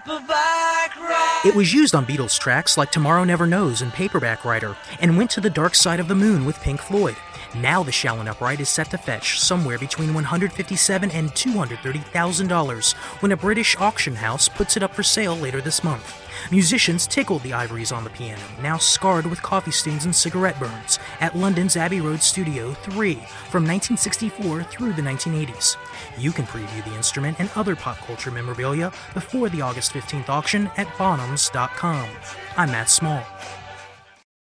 It was used on Beatles tracks like Tomorrow Never Knows and Paperback Writer, and went to the Dark Side of the Moon with Pink Floyd. Now the Shallon Upright is set to fetch somewhere between $157,000 and $230,000 when a British auction house puts it up for sale later this month. Musicians tickled the ivories on the piano, now scarred with coffee stains and cigarette burns, at London's Abbey Road Studio 3 from 1964 through the 1980s. You can preview the instrument and other pop culture memorabilia before the August 15th auction at bonhams.com. I'm Matt Small.